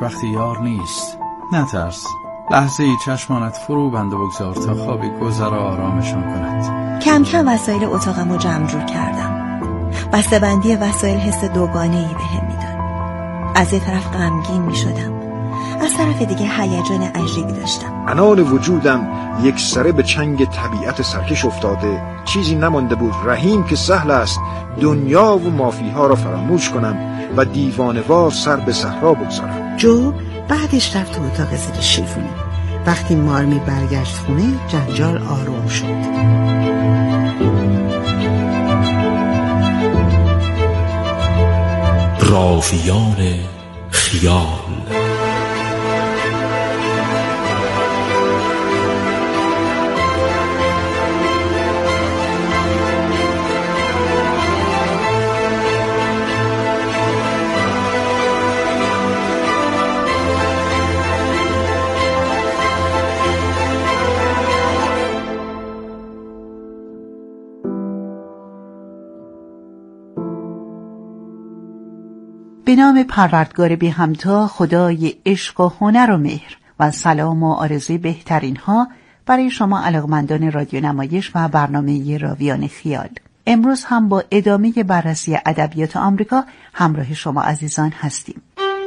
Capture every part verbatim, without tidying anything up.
خوشبخت یار نیست. نترس، لحظه ای چشمانت فرو بند و بگذار تا خوابی گذرا آرامشان کند. کم کم وسایل اتاقم رو جمع جور کردم. بسته‌بندی وسایل حس دوگانه‌ای بهم میداد. از یه طرف غمگین میشدم، از طرف دیگه هیجان عجیبی داشتم. انال وجودم یک سره به چنگ طبیعت سرکش افتاده. چیزی نمانده بود رحیم که سهل است دنیا و مافیها را فراموش کنم و دیوانه‌وار سر به صحرا بگذارم. جو بعدش رفت تو اتاق زیر شیفونی. وقتی مارمی برگشت خونه جنجال آروم شد. راویان خیال. به نام پروردگار بی همتا، خدای عشق و هنر و مهر، و سلام و آرزوی بهترین ها برای شما علاقمندان رادیو نمایش و برنامه راویان خیال. امروز هم با ادامه بررسی ادبیات آمریکا همراه شما عزیزان هستیم.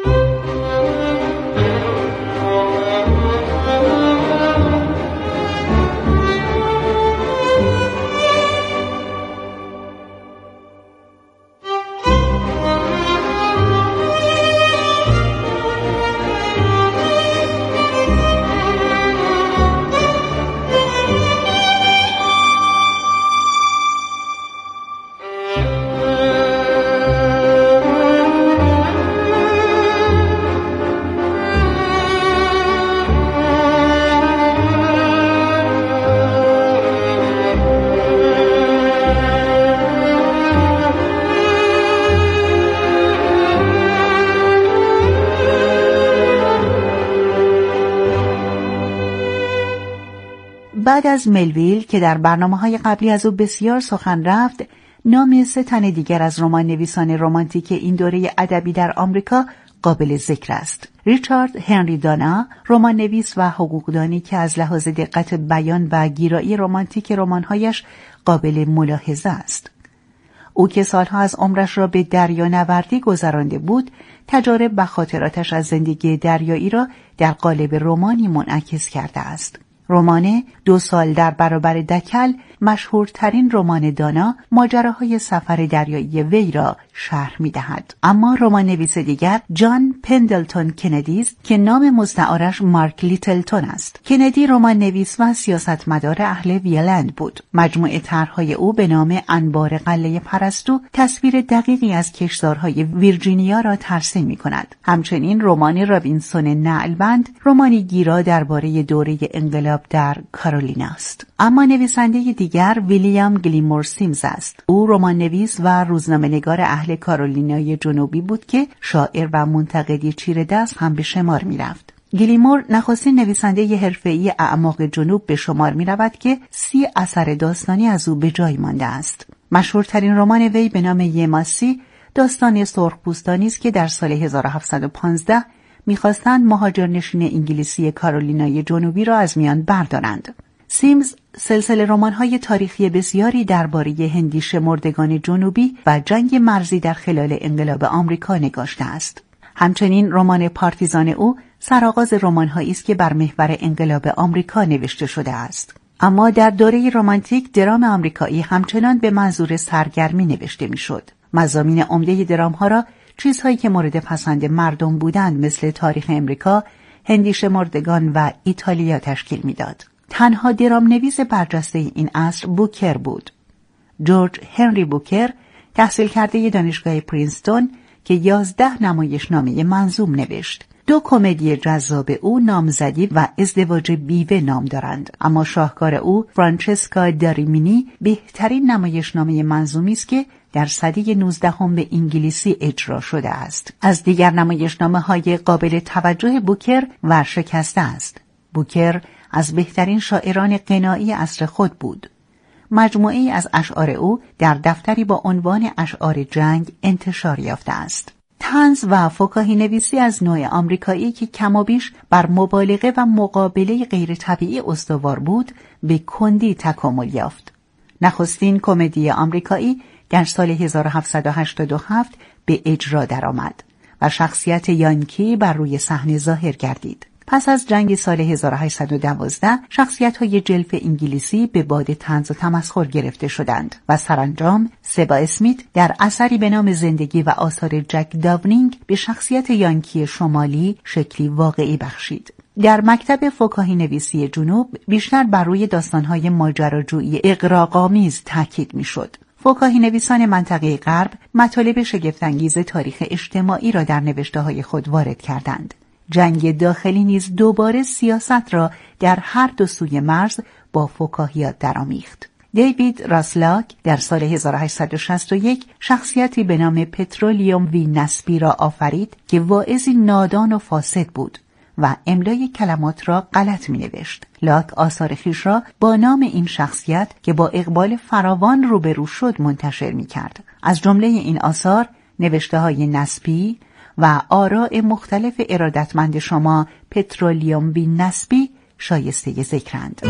بعد از ملویل که در برنامه‌های قبلی از او بسیار سخن رفت، نام سه تن دیگر از رمان نویسان رمانتیک این دوره ادبی در آمریکا قابل ذکر است. ریچارد هنری دانا، رمان نویس و حقوقدانی که از لحاظ دقت بیان و گیرایی رمانتیک رمان‌هایش قابل ملاحظه است. او که سالها از عمرش را به دریانوردی گذرانده بود، تجارب و خاطراتش از زندگی دریایی را در قالب رمانی منعکس کرده است. رمان دو سال در برابر دکل، مشهورترین رمان دانا، ماجراهای سفر دریایی وی را شرح می‌دهد. اما رمان نویس دیگر جان پندلتون کندی است که نام مستعارش مارک لیتلتون است. کندی رمان نویس و سیاستمدار اهل ویلند بود. مجموعه طرح‌های او به نام انبار قلعه پرستو تصویر دقیقی از کشتزارهای ویرجینیا را ترسیم می‌کند. همچنین رمان رابینسون نعلبند، رمانی گیرا درباره دوره انقلاب در کارولینا است. اما نویسنده دیگر ویلیام گلیمور سیمز است. او رمان نویس و روزنامه‌نگار اهل کارولینای جنوبی بود که شاعر و منتقدی چیره دست هم به شمار می رفت. گلیمور نخستین نویسنده حرفه‌ای اعماق جنوب به شمار می رود که سی اثر داستانی از او به جای مانده است. مشهورترین رمان وی به نام یماسی، داستان سرخپوستانی است که در سال هزار و هفتصد و پانزده می‌خواستند مهاجرنشین انگلیسی کارولینای جنوبی را از میان بردارند. سیمز سلسله رمان‌های تاریخی بسیاری درباره هندی شمردگان جنوبی و جنگ مرزی در خلال انقلاب آمریکا نگاشته است. همچنین رمان پارتیزان او سرآغاز رمان‌هایی است که بر محور انقلاب آمریکا نوشته شده است. اما در دوره رمانتیک درام آمریکایی همچنان به منظور سرگرمی نوشته می‌شد. مضامین عمده درام‌ها را چیزهایی که مورد پسند مردم بودند مثل تاریخ امریکا، هندی شمردگان و ایتالیا تشکیل می‌داد. تنها درام نویس برجسته این عصر بوکر بود. جورج هنری بوکر، تحصیل کرده دانشگاه پرینستون که یازده نمایشنامه منظوم نوشت. دو کمدی جذاب او نامزدی و ازدواج بیوه نام دارند، اما شاهکار او فرانچسکا داریمینی بهترین نمایشنامه منظومی است که در سده نوزدهم به انگلیسی اجرا شده است. از دیگر نمایشنامه‌های قابل توجه بوکر ورشکسته است. بوکر از بهترین شاعران غنایی عصر خود بود. مجموعه‌ای از اشعار او در دفتری با عنوان اشعار جنگ انتشار یافته است. طنز و فکاهی نویسی از نوع آمریکایی که کمابیش بر مبالغه و مقابله غیر طبیعی استوار بود به کندی تکامل یافت. نخستین کمدی آمریکایی در سال هزار و هفتصد و هشتاد و هفت به اجرا درآمد و شخصیت یانکی بر روی صحنه ظاهر گردید. پس از جنگ سال هزار و هشتصد و دوازده شخصیت‌های جلف انگلیسی به باد طنز و تمسخر گرفته شدند و سرانجام سبا اسمیت در اثری به نام زندگی و آثار جک داونینگ به شخصیت یانکی شمالی شکلی واقعی بخشید. در مکتب فکاهی نویسی جنوب بیشتر بر روی داستان‌های ماجراجویی اغراق‌آمیز تاکید می‌شد. فکاهی نویسان منطقه غرب مطالب شگفت‌انگیز تاریخ اجتماعی را در نوشته‌های خود وارد کردند. جنگ داخلی نیز دوباره سیاست را در هر دو سوی مرز با فکاهیات درآمیخت. دیوید راسلاک در سال هزار و هشتصد و شصت و یک شخصیتی به نام پترولیوم وی نسبی را آفرید که واعظی نادان و فاسد بود و املای کلمات را غلط می‌نوشت. لاک آثار خویش را با نام این شخصیت که با اقبال فراوان روبرو شد منتشر می‌کرد. از جمله این آثار نوشته‌های نسبی و آراء مختلف ارادتمند شما پترولیوم وی نسبی شایسته ذکرند.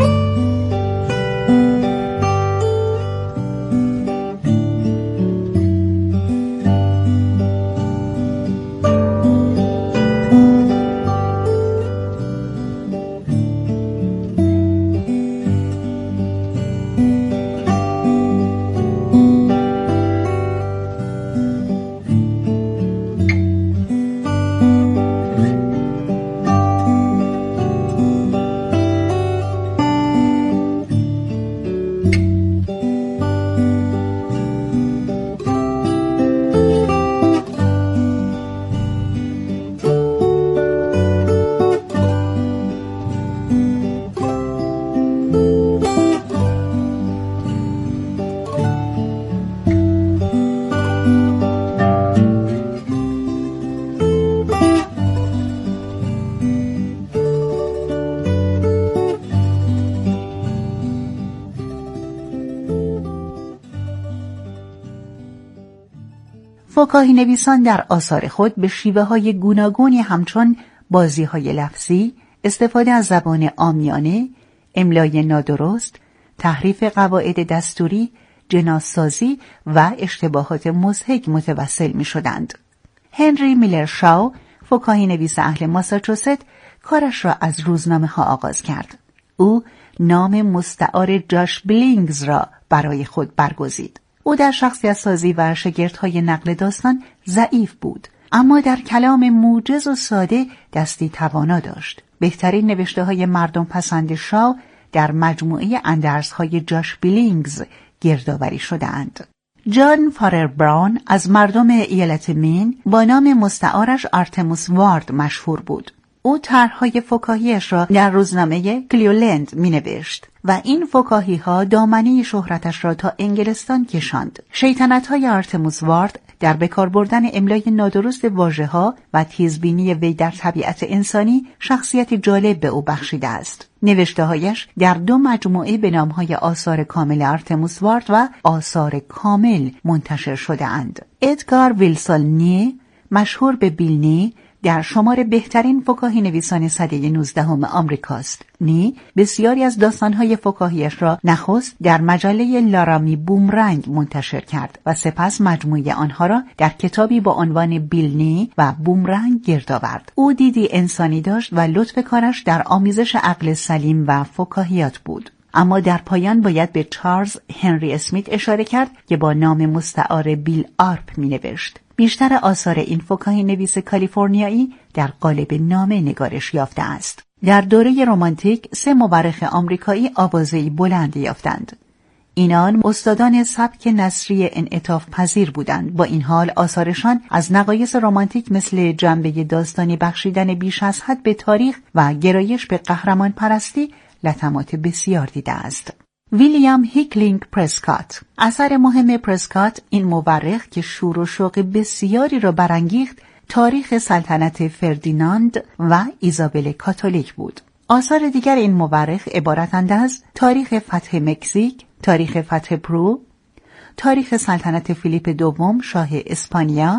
فکاهی نویسان در آثار خود به شیوه های گوناگونی همچون بازی های لفظی، استفاده از زبان عامیانه، املای نادرست، تحریف قواعد دستوری، جناسازی و اشتباهات مضحک متوسل می شدند. هنری میلر شاو، فکاهی نویس اهل ماساچوست، کارش را از روزنامه ها آغاز کرد. او نام مستعار جاش بلینگز را برای خود برگزید. او در شخصیت سازی و شگردهای نقل داستان ضعیف بود، اما در کلام موجز و ساده دستی توانا داشت. بهترین نوشته های مردم پسند شاو در مجموعه اندرس‌های جاش بلینگز گردآوری شده‌اند. جان فارر براون از مردم ایالت مین با نام مستعارش آرتموس وارد مشهور بود. او طرح‌های فکاهیش را در روزنامه کلیولند می‌نوشت و این فکاهی‌ها دامنه شهرتش را تا انگلستان کشاند. شیطنت‌های آرتموس وارد در بکار بردن املای نادرست واژه‌ها و تیزبینی وی در طبیعت انسانی شخصیت جالب به او بخشیده است. نوشته‌هایش در دو مجموعه به نام‌های آثار کامل آرتموس وارد و آثار کامل منتشر شده‌اند. ادگار ویلسون نی، مشهور به بیل نی، در شمار بهترین فکاهی نویسان سده نوزدهم آمریکاست. نی بسیاری از داستان‌های فکاهیش را نخست در مجله لارامی بومرنگ منتشر کرد و سپس مجموعه آنها را در کتابی با عنوان بیل نی و بومرنگ گرد آورد. او دیدی انسانی داشت و لطف کارش در آمیزش عقل سلیم و فکاهیات بود. اما در پایان باید به چارلز هنری اسمیت اشاره کرد که با نام مستعار بیل آرپ می‌نوشت. بیشتر آثار این فکاهی نویس کالیفرنیایی در قالب نامه نگارش یافته است. در دوره رمانتیک سه مورخ آمریکایی آوازه‌ای بلند یافتند. اینان استادان سبک نثری انعطاف پذیر بودند. با این حال آثارشان از نقایص رمانتیک مثل جنبه داستانی بخشیدن بیش از حد به تاریخ و گرایش به قهرمان پرستی لطمات بسیار دیده است. ویلیام هیکلینگ پرسکات. اثر مهم پرسکات این مورخ که شور و شوق بسیاری را برانگیخت تاریخ سلطنت فردیناند و ایزابل کاتولیک بود. آثار دیگر این مورخ عبارتند از تاریخ فتح مکزیک، تاریخ فتح پرو، تاریخ سلطنت فیلیپ دوم شاه اسپانیا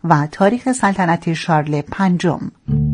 و تاریخ سلطنت شارل پنجم.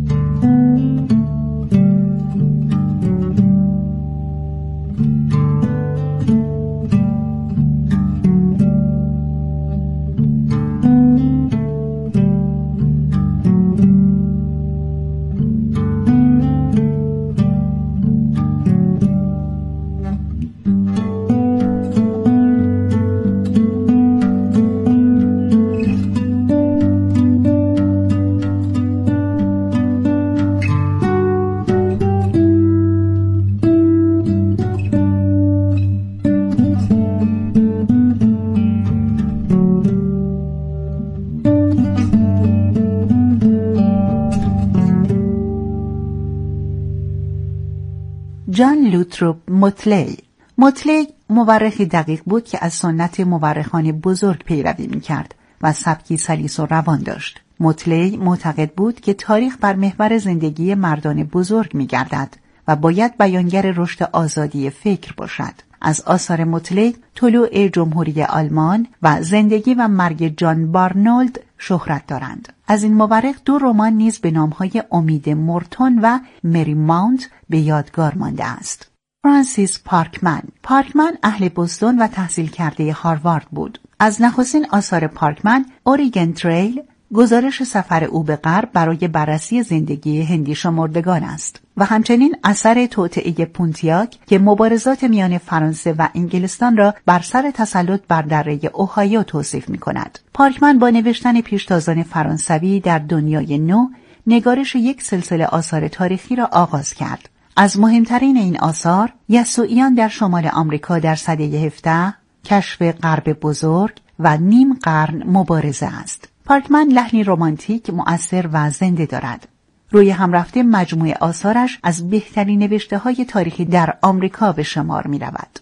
جان لوتروپ موتلی. موتلی مورخی دقیق بود که از سنت مورخان بزرگ پیروی می‌کرد و سبکی سلیس و روان داشت. موتلی معتقد بود که تاریخ بر محور زندگی مردان بزرگ می‌گردد و باید بیانگر رشد آزادی فکر باشد. از آثار موتلی طلوع جمهوری آلمان و زندگی و مرگ جان بارنولد شهرت دارند. از این مورخ دو رمان نیز به نام‌های امید مورتون و مری ماونت به یادگار مانده است. فرانسیس پارکمن. پارکمن اهل بوستون و تحصیل کرده هاروارد بود. از نخستین آثار پارکمن اوریگن تریل، گزارش سفر او به غرب برای بررسی زندگی هندی شمردگان است و همچنین اثر توطئه پونتیاک که مبارزات میان فرانسه و انگلستان را بر سر تسلط بر دره اوهایو توصیف می کند. پارکمن با نوشتن پیشتازان فرانسوی در دنیای نو نگارش یک سلسله آثار تاریخی را آغاز کرد. از مهمترین این آثار یسوعیان در شمال آمریکا در سده هفده، کشف غرب بزرگ و نیم قرن مبارزه است. پارکمن لحنی رمانتیک مؤثر و زنده دارد. روی هم رفته مجموعه آثارش از بهترین نوشته‌های تاریخی در آمریکا به شمار می رود.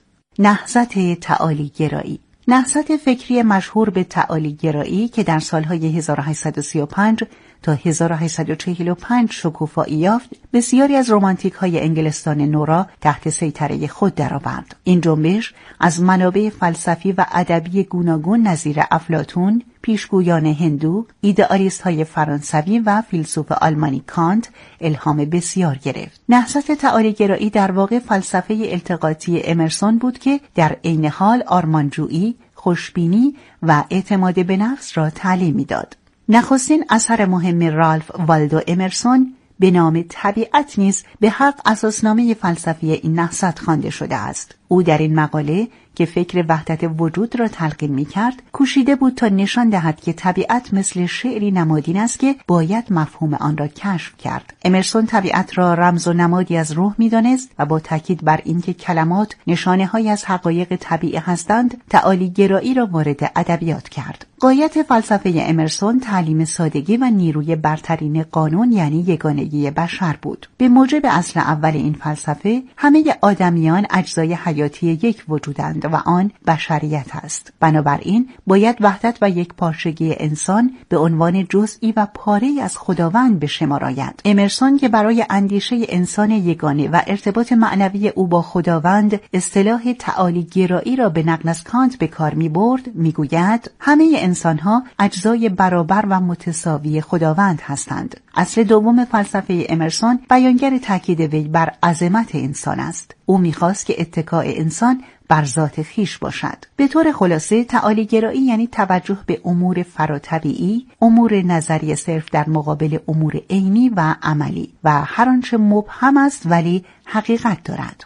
نهضت تعالی گرایی. نهضت فکری مشهور به تعالی گرایی که در سالهای هزار و هشتصد و سی و پنج تا هزار و هشتصد و چهل و پنج شکوفایی یافت، بسیاری از رمانتیک های انگلستان نو را تحت سیطره خود درآورد. این جنبش از منابع فلسفی و ادبی گوناگون نظیر افلاطون، پیشگویان هندو، ایدئالیست های فرانسوی و فیلسوف آلمانی کانت الهام بسیار گرفت. نهضت تعالی گرایی در واقع فلسفه التقاطی امرسون بود که در عین حال آرمانجویی، خوشبینی و اعتماد به نفس را تعلیم می‌داد. نخستین اثر مهم رالف والدو امرسون به نام طبیعت نیز به حق اساسنامه فلسفی این نهضت خوانده شده است. او در این مقاله که فکر وحدت وجود را تلقین می‌کرد، کوشیده بود تا نشان دهد که طبیعت مثل شعری نمادین است که باید مفهوم آن را کشف کرد. امرسون طبیعت را رمز و نمادی از روح می‌دانست و با تاکید بر اینکه کلمات نشانه‌هایی از حقایق طبیعی هستند، تعالی گرایی را وارد ادبیات کرد. غایت فلسفه امرسون تعلیم سادگی و نیروی برترین قانون یعنی یگانگی بشر بود. به موجب اصل اول این فلسفه، همه آدمیان اجزای حیاتی یک وجودند و آن بشریت است. بنابراین باید وحدت و یک پارچگی انسان به عنوان جزئی و پاره‌ای از خداوند به شمار آید. امرسون که برای اندیشه انسان یگانه و ارتباط معنوی او با خداوند اصطلاح تعالی گرایی را به نقل از کانت به کار می‌برد، می‌گوید همه انسان‌ها اجزای برابر و متساوی خداوند هستند. اصل دوم فلسفه امرسون بیانگر تاکید وی بر عظمت انسان است. او می‌خواست که اتکاء انسان بر ذات خیش باشد. به طور خلاصه تعالی گرایی یعنی توجه به امور فراطبیعی، امور نظری صرف در مقابل امور عینی و عملی و هر آنچه مبهم است ولی حقیقت دارد.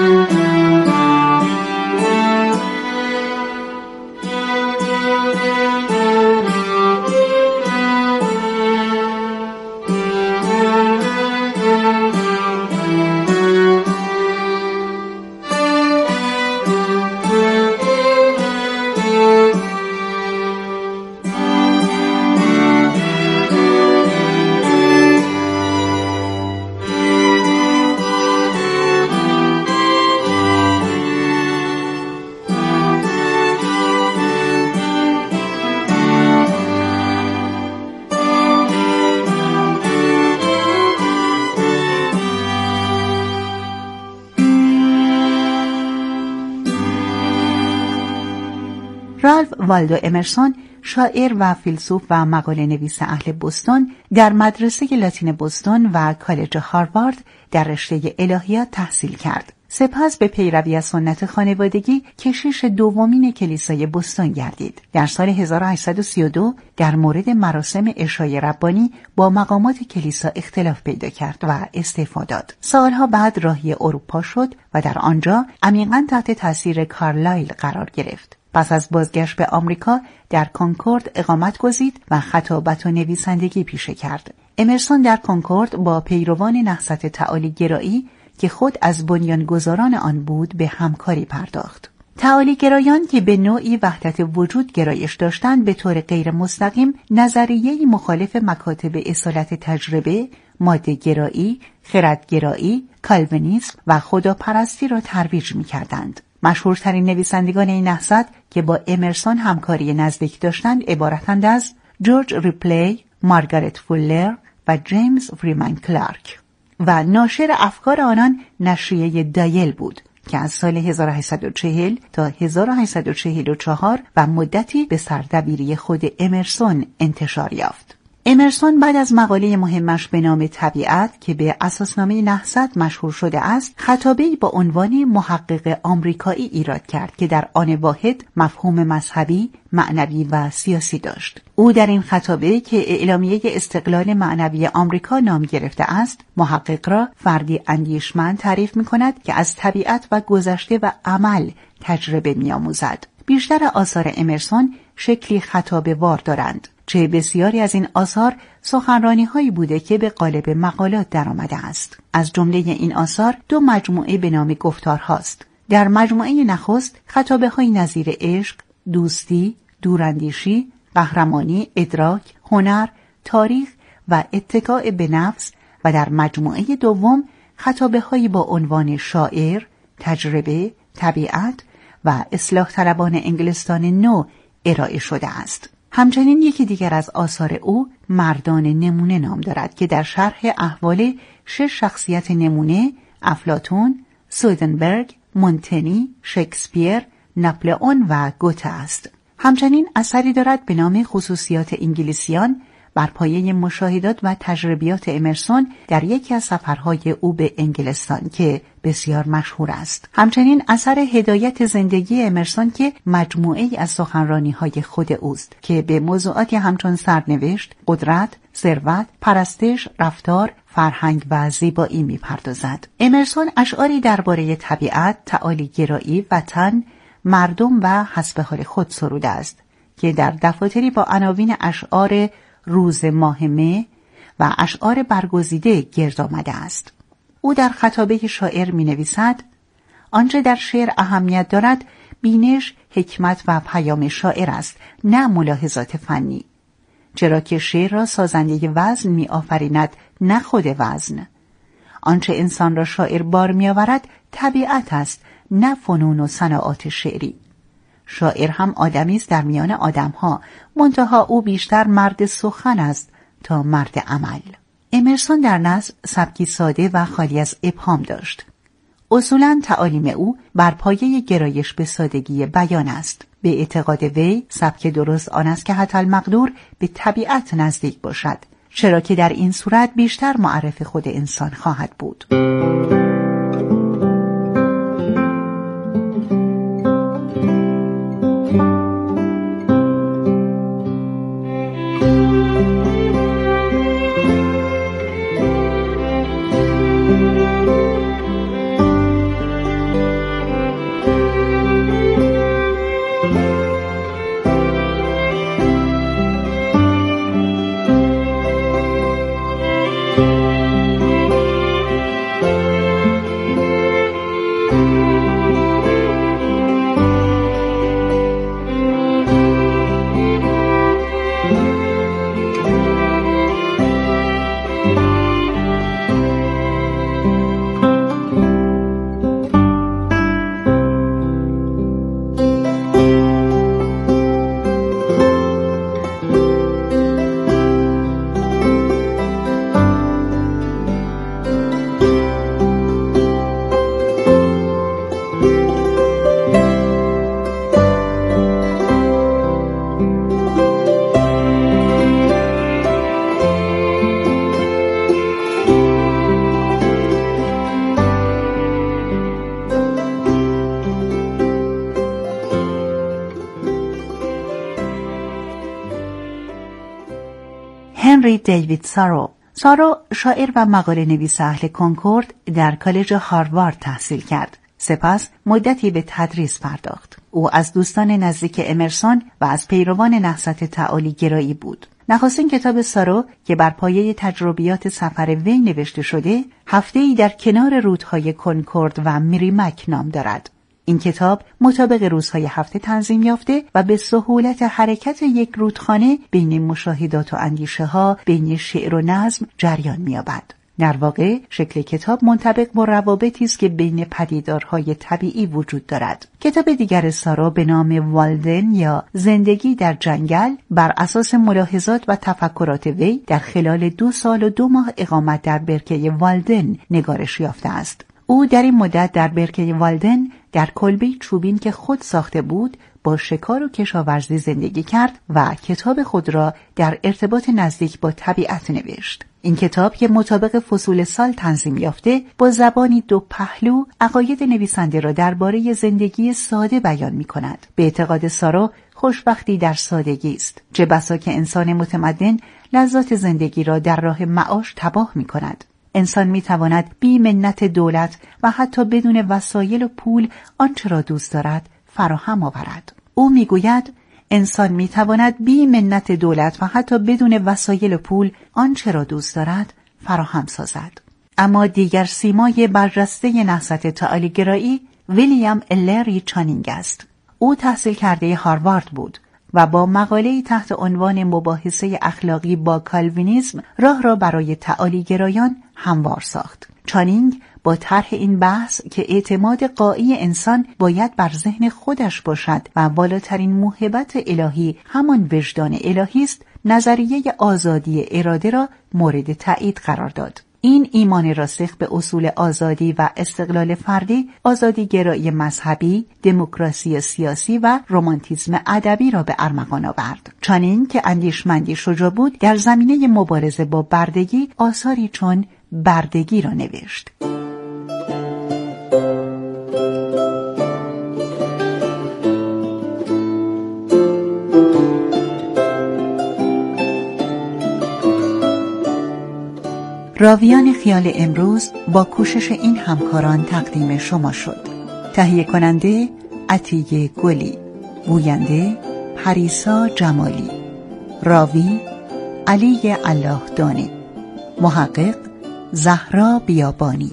Thank you. رالف والدو امرسون، شاعر و فیلسوف و مقاله نویس اهل بوستون، در مدرسه لاتین بوستون و کالج هاروارد در رشته الهیات تحصیل کرد. سپس به پیروی از سنت خانوادگی کشیش دومین کلیسای بوستون گردید. در سال هزار و هشتصد و سی و دو در مورد مراسم عشای ربانی با مقامات کلیسا اختلاف پیدا کرد و استعفا داد. سالها بعد راهی اروپا شد و در آنجا عمیقاً تحت تاثیر کارلایل قرار گرفت. پس از بازگشت به آمریکا در کنکورد اقامت گزید و خطابت و نویسندگی پیشه کرد. امرسون در کنکورد با پیروان نهضت تعالی گرایی که خود از بنیانگذاران آن بود به همکاری پرداخت. تعالی گرایان که به نوعی وحدت وجود گرایش داشتند به طور غیر مستقیم نظریه‌ای مخالف مکاتب اصالت تجربه، ماده گرایی، خردگرایی، کالوینیسم و خداپرستی را ترویج می‌کردند. مشهورترین نویسندگان این نهضت که با امرسون همکاری نزدیک داشتند عبارتند از جورج ریپلی، مارگارت فولر و جیمز فریمن کلارک و ناشر افکار آنان نشریه دایل بود که از سال هزار و هشتصد و چهل تا هزار و هشتصد و چهل و چهار و مدتی به سردبیری خود امرسون انتشار یافت. امرسون بعد از مقاله مهمش به نام طبیعت که به اساسنامه نهضت مشهور شده است، خطابه‌ای با عنوان محقق آمریکایی ایراد کرد که در آن واحد مفهوم مذهبی، معنوی و سیاسی داشت. او در این خطابه که اعلامیه استقلال معنوی آمریکا نام گرفته است، محقق را فردی اندیشمند تعریف می‌کند که از طبیعت و گذشته و عمل تجربه می‌آموزد. بیشتر آثار امرسون شکلی خطابه وار دارند. چه بسیاری از این آثار سخنرانی هایی بوده که به قالب مقالات درآمده است. از جمله این آثار دو مجموعه به نام گفتارهاست. در مجموعه نخست خطابه های نظیر عشق، دوستی، دوراندیشی، قهرمانی، ادراک، هنر، تاریخ و اتکاء به نفس و در مجموعه دوم خطابه هایی با عنوان شاعر، تجربه، طبیعت و اصلاح طلبان انگلستان نو ارائه شده است. همچنین یکی دیگر از آثار او مردان نمونه نام دارد که در شرح احوال شش شخصیت نمونه افلاطون، سودنبرگ، مونتنی، شکسپیر، ناپلئون و گوته است. همچنین اثری دارد به نام خصوصیات انگلیسیان بر پایه مشاهدات و تجربیات امرسون در یکی از سفرهای او به انگلستان که بسیار مشهور است. همچنین اثر هدایت زندگی امرسون که مجموعه‌ای از سخنرانی‌های خود اوست که به موضوعاتی همچون سرنوشت، قدرت، ثروت، پرستش، رفتار، فرهنگ و زیبایی می‌پردازد. امرسون اشعاری درباره طبیعت، تعالی گرایی، وطن، مردم و حسب حال خود سروده است که در دفاتری با عناوین اشعار روز ماه مه و اشعار برگزیده گرد آمده است. او در خطابه شاعر می نویسد: آنچه در شعر اهمیت دارد بینش، حکمت و پیام شاعر است، نه ملاحظات فنی. چرا که شعر را سازنده وزن می آفریند، نه خود وزن. آنچه انسان را شاعر بار می آورد طبیعت است، نه فنون و صناعات شعری. شاعر هم آدمی است در میان آدم‌ها، منتها او بیشتر مرد سخن است تا مرد عمل. امرسون در نثر سبکی ساده و خالی از ابهام داشت. اصولاً تعالیم او بر پایه گرایش به سادگی بیان است. به اعتقاد وی سبک درست آن است که حتی المقدور به طبیعت نزدیک باشد، چرا که در این صورت بیشتر معرف خود انسان خواهد بود. هنری دیوید سارو. سارو شاعر و مقاله نویس اهل کنکورد در کالج هاروارد تحصیل کرد. سپس مدتی به تدریس پرداخت. او از دوستان نزدیک امرسون و از پیروان نهضت تعالی گرایی بود. نخستین کتاب سارو که بر پایه تجربیات سفر وی نوشته شده، هفته‌ای در کنار رودهای کنکورد و میریمک نام دارد. این کتاب مطابق روزهای هفته تنظیم یافته و به سهولت حرکت یک رودخانه بین مشاهدات و اندیشه ها، بین شعر و نظم جریان می‌یابد. در واقع شکل کتاب منطبق با روابطی است که بین پدیدارهای طبیعی وجود دارد. کتاب دیگر سارو به نام والدن یا زندگی در جنگل بر اساس ملاحظات و تفکرات وی در خلال دو سال و دو ماه اقامت در برکه والدن نگارش یافته است. او در این مدت در برکه والدن در کلبه چوبین که خود ساخته بود با شکار و کشاورزی زندگی کرد و کتاب خود را در ارتباط نزدیک با طبیعت نوشت. این کتاب که مطابق فصول سال تنظیم یافته با زبانی دو پهلو عقاید نویسنده را درباره زندگی ساده بیان می کند. به اعتقاد سارو خوشبختی در سادگی است، چه بسا که انسان متمدن لذات زندگی را در راه معاش تباه می کند. انسان می تواند بی منت دولت و حتی بدون وسایل و پول آنچه را دوست دارد فراهم آورد. او می گوید انسان می تواند بی منت دولت و حتی بدون وسایل و پول آنچه را دوست دارد فراهم سازد. اما دیگر سیمای برجسته نهضت تعالی گرایی ویلیام الری چانینگ است. او تحصیل کرده هاروارد بود و با مقاله‌ای تحت عنوان مباحثه اخلاقی با کالوینیسم راه را برای تعالی گرایان هموار ساخت. چانینگ با طرح این بحث که اعتماد قایی انسان باید بر ذهن خودش باشد و والاترین موهبت الهی همان وجدان الهی است، نظریه آزادی اراده را مورد تایید قرار داد. این ایمان راسخ به اصول آزادی و استقلال فردی، آزادی گرایی مذهبی، دموکراسی سیاسی و رمانتیسم ادبی را به ارمغان آورد. چانینگ که اندیشمندی شجاع بود، در زمینه مبارزه با بردگی آثاری چون بردگی را نوشت. راویان خیال امروز با کوشش این همکاران تقدیم شما شد. تهیه کننده عطیه گلی، گوینده پریسا جمالی، راوی علی الله دانی، محقق زهرا بیابانی.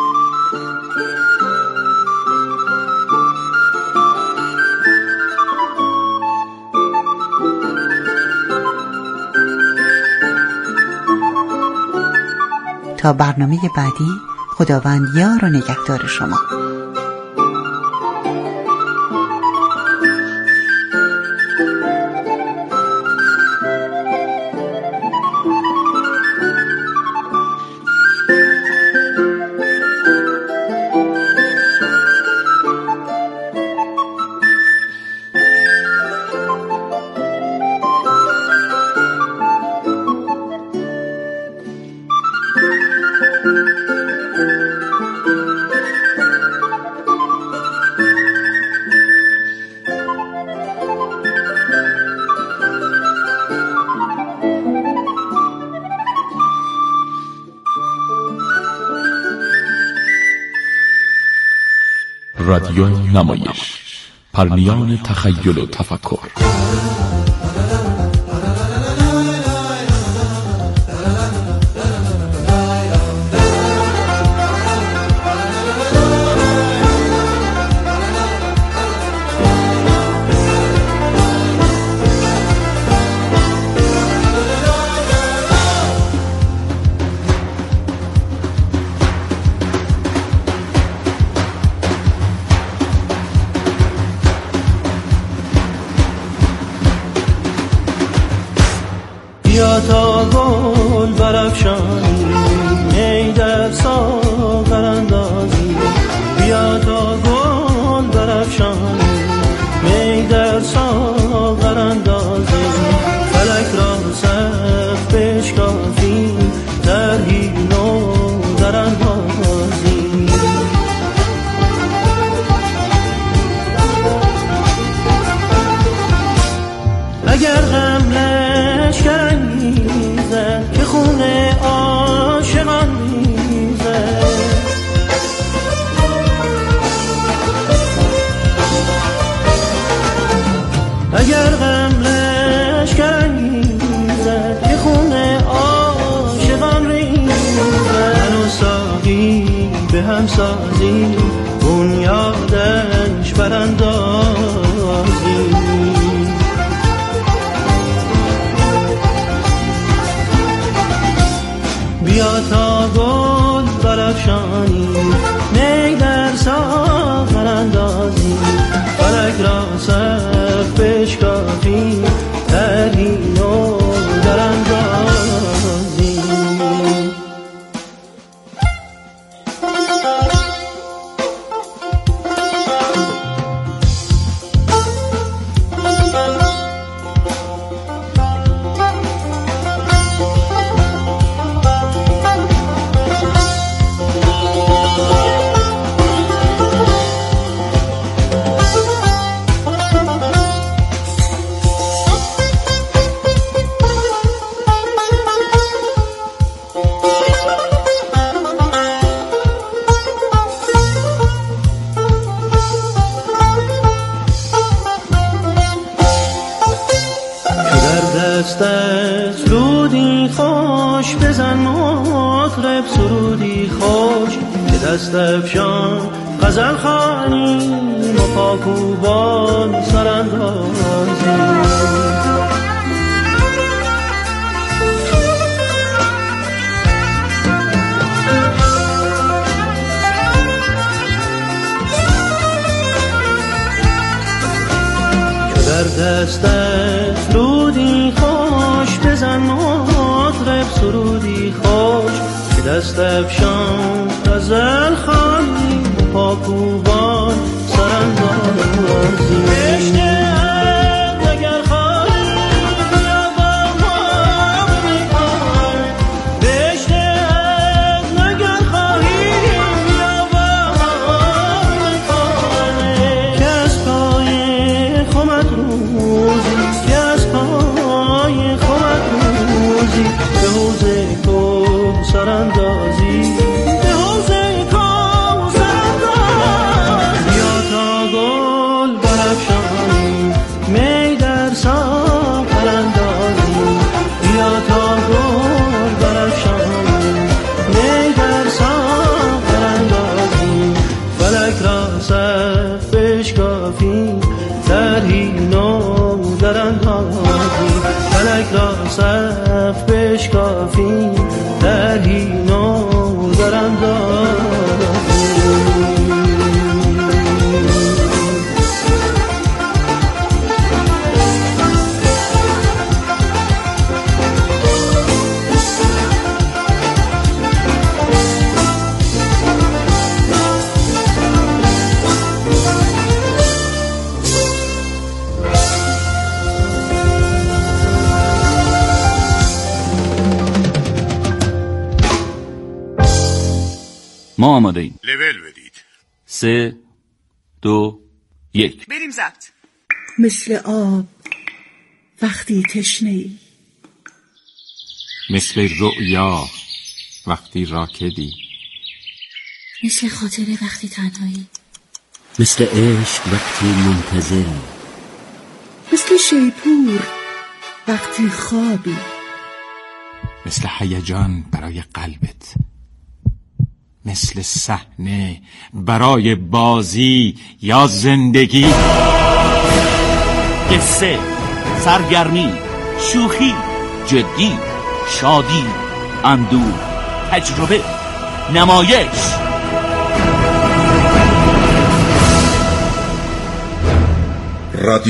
تا برنامه بعدی، خداوند یار و نگهدار شما. رادیو نمایش، پرنیان تخیل و تفکر. بیا تا گل برافشانی، می در ساغر اندازی. بیا تا گل برافشانی، می در ساغر اندازی. فلک را سقف بشکافی، طرحی نو در اندازی. اگر غم لشکر انگیزد هم سازی بنیادش براندازی. بیا تا گل برافشانی می در ساغر اندازی، فلک را سقف بشکافی ترین و در اندازی. دستت رودی خوش بزن مطرب سرودی خوش، که دست افشان غزل خوانیم و پاکوبان سراندازیم. در دستت رودی خوش بزن مطرب سرودی خوش، که دست افشان غزل خوانی پاکوبان سراندازی. عشق اگر خواهی بیا با ما بکن، عشق اگر خواهی بیا با ما بکن، که از پای خمت روزی، که از پای خمت روزی به حوزه کوثر اندازی، به حوزه کوثر اندازی. بیا تا گل برافشانی می در ساغر اندازی، بیا تا گل برافشانی می در ساغر اندازی، فلک را سقف بشکافی طرحی نو در اندازی، فلک را سقف بشکافی طرحی نو در اندازی. ما آماده ایم. لول بدید. سه دو یک بریم ضبط. مثل آب وقتی تشنه‌ای، مثل رؤیا وقتی راکدی، مثل خاطره وقتی تنهایی، مثل عشق وقتی منتظری، مثل شیپور وقتی خوابی، مثل هیجان برای قلبت، مثل صحنه برای بازی یا زندگی. قصه، سرگرمی، شوخی، جدی، شادی، اندوه، تجربه، نمایش. رادیو